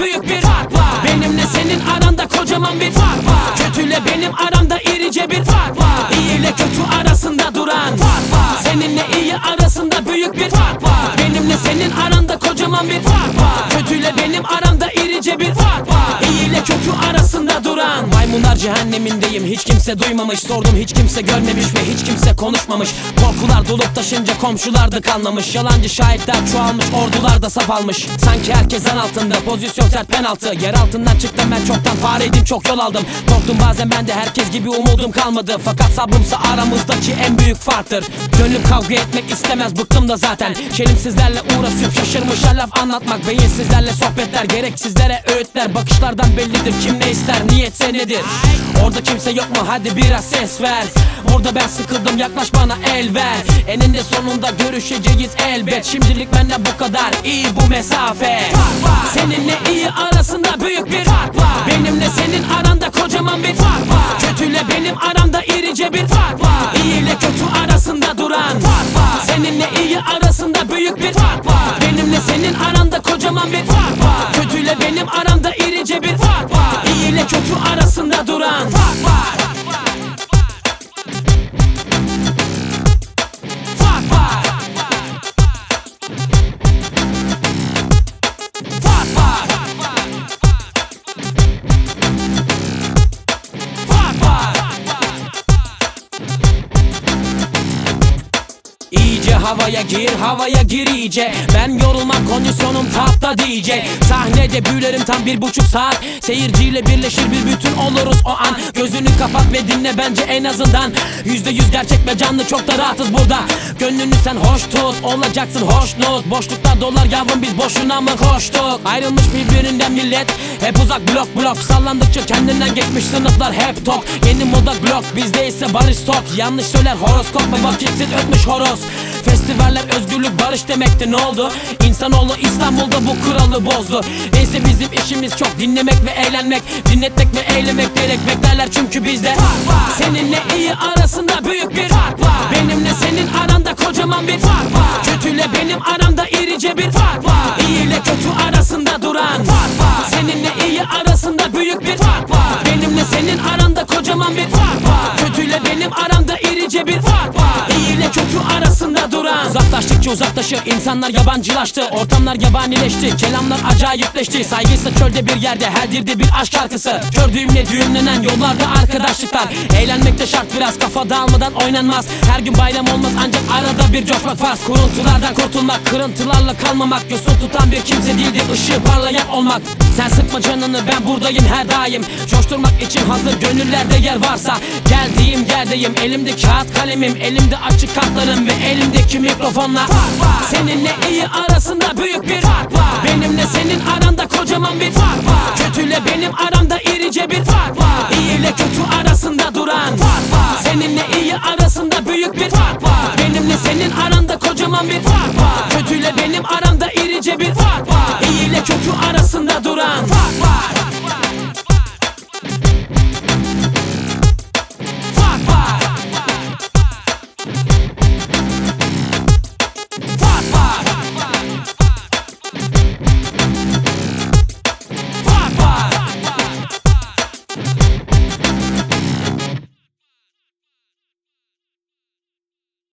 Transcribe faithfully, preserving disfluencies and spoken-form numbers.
büyük bir fark var. Benimle senin aranda kocaman bir fark var. Kötüyle benim aramda irice bir fark var. İyi ile kötü arasında duran fark var. Seninle iyi arasında büyük bir fark var. Benimle senin aranda kocaman bir fark var. Kötüyle benim aramda irice bir fark var. İyi ile kötü arasında duran. Maymunlar cehennemindeyim, hiç kimse duymamış. Sordum, hiç kimse görmemiş ve hiç kimse konuşmamış. Korkular dolup taşınca komşular da kanlamış. Yalancı şahitler çoğalmış, ordular da saf almış. Sanki herkes zan altında, pozisyon sert penaltı. Yer altından çıktım ben çoktan, fareydim çok yol aldım. Korktum bazen ben de, herkes gibi umudum kalmadı. Fakat sabrımsa aramızdaki en büyük farktır. Gönlüm kavga etmek istemez, bıktım da zaten. Çelimsizlerle uğraşıp şaşırmışlar laf anlatmak. Beyinsizlerle sohbetler, gereksizlere öğütler. Bakışlardan bellidir kim ne ister, niyetse nedir. Orada kimse yok mu, hadi biraz ses ver. Burada ben sıkıldım, yaklaş bana el ver. Eninde sonunda görüşeceğiz elbet. Şimdilik benden bu kadar, iyi bu mesafe. Seninle iyi arasında büyük bir fark var. Benimle senin aranda kocaman bir fark var. Kötüyle benim aramda irice bir fark var. İyi ile kötü arasında duran fark var. Seninle iyi arasında büyük bir fark var. Benimle senin aranda kocaman bir fark var. Kötüyle benim aramda irice bir fark var. İyi ile kötü arasında duran fark var. Fark var. Fark var. Fark var. İyice havaya gir, havaya gir iyice. Ben yorulmam, kondisyonum tapta diyecek. Sahnede büyülerim tam bir buçuk saat. Seyirciyle birleşir bir bütün oluruz o an. Gözünü kapat ve dinle bence en azından. Yüzde yüz gerçek ve canlı, çok da rahatız burada. Gönlünü sen hoş tut, olacaksın hoşnut. Boşluklar dolar yavrum, biz boşuna mı koştuk? Ayrılmış birbirinden millet, hep uzak blok blok. Sallandıkça kendinden geçmiş sınıflar hep tok. Yeni moda blok, bizde ise barış tok. Yanlış söyler horoskop ve vakitsiz ötmüş horoz. Festivaller özgürlük barış demekti, ne oldu? İnsanoğlu İstanbul'da bu kuralı bozdu. Neyse bizim işimiz çok dinlemek ve eğlenmek. Dinletmek ve eylemek gerek, beklerler çünkü bizde seninle iyi arasında büyük bir fark var. Benimle senin aranda kocaman bir fark var. Kötüyle benim aramda irice bir fark var. İyi ile kötü arasında duran fark var. Seninle iyi arasında büyük bir fark var. Benimle senin aranda kocaman bir fark var. Kötüyle benim aramda irice bir fark var. İyi ile kötü arasında duran. Uzaklaştıkça uzaklaşır, insanlar yabancılaştı. Ortamlar yabanileşti, kelamlar acayipleşti. Saygıysa çölde bir yerde, her dilde bir aşk şarkısı. Kör düğümle düğümlenen yollarda arkadaşlıklar. Eğlenmek de şart, biraz kafa dağılmadan oynanmaz. Her gün bayram olmaz, ancak arada bir coşmak farz. Kuruntulardan kurtulmak, kırıntılarla kalmamak. Yosun tutan bir kimse değildir, ışığı parlayan olmak. Sen sıkma canını, ben buradayım her daim. Coşturmak için hazır gönüllerde yer varsa. Geldiğim yerdeyim, elimde kağıt kalemim. Elimde açık kartlarım ve elimdeki mikrofonla. Seninle iyi arasında büyük bir fark var. Benimle senin aranda kocaman bir fark var. Kötüyle benim aramda irice bir fark var. İyi ile kötü arasında duran fark var. Seninle iyi arasında büyük bir fark var. Benimle senin aranda kocaman bir fark var. Kötüyle benim aramda irice bir fark var. İyi ile kötü arasında